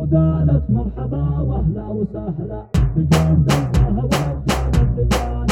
وقالت مرحبا واهلا وسهلا بجند الله ورجال الرجال.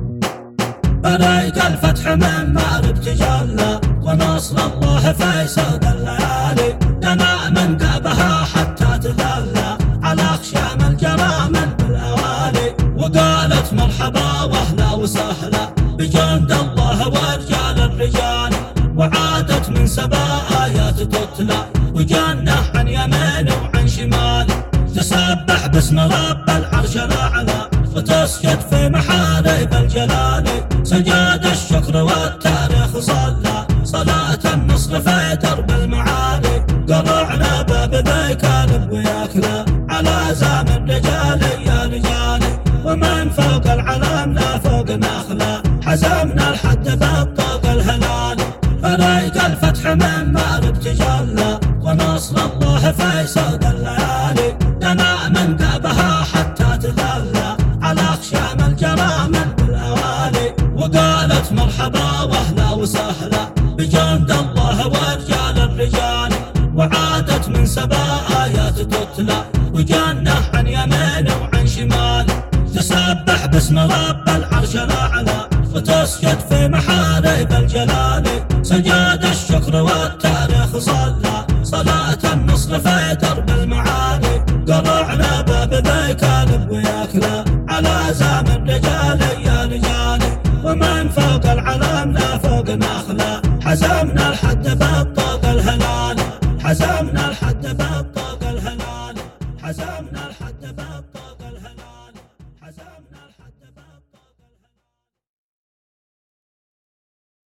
بريق الفتح من مأرب تجلى ونصر الله في سود الليالي. دنا من قابها حتى تذلى على خشام الجرامل بالاوالي. وقالت مرحبا واهلا وسهلا بجند الله ورجال الرجال. وعادت من سبا آيات تتلى وجنة عن يمين وعن شمال. تسبح باسم رب العرش الأعلى وتسجد في محارب الجلال. سجاد الشكر والتاريخ صلى صلاة النصر في درب المعالي. قرعنا باب ذيك وياكله على زام الرجال يا رجالي. ومن فوق العلم لا فوق نخله حزمنا الحد بالطوق الهلالي. فريق الفتح من مأرب تجلى ونصر الله في سود الليالي. دنا من قابها حتى تذلى على خشام الجرامل بالاوالي. وقالت مرحبا واهلا وسهلا بجند الله ورجال الرجال. وعادت من سبا آيات تتلى وجنة عن يمين وعن شمال. تسبح باسم رب العرش الأعلى وتسجد في محارب الجلال. سجاد الشكر والتاريخ صلى صلاة النصر في درب المعالي. قرعنا باب ذيك وياكله على زام الرجال يا رجالي. ومن فوق العلم لا فوق نخله حزمنا الحد بالطوق الهلالي. حزمنا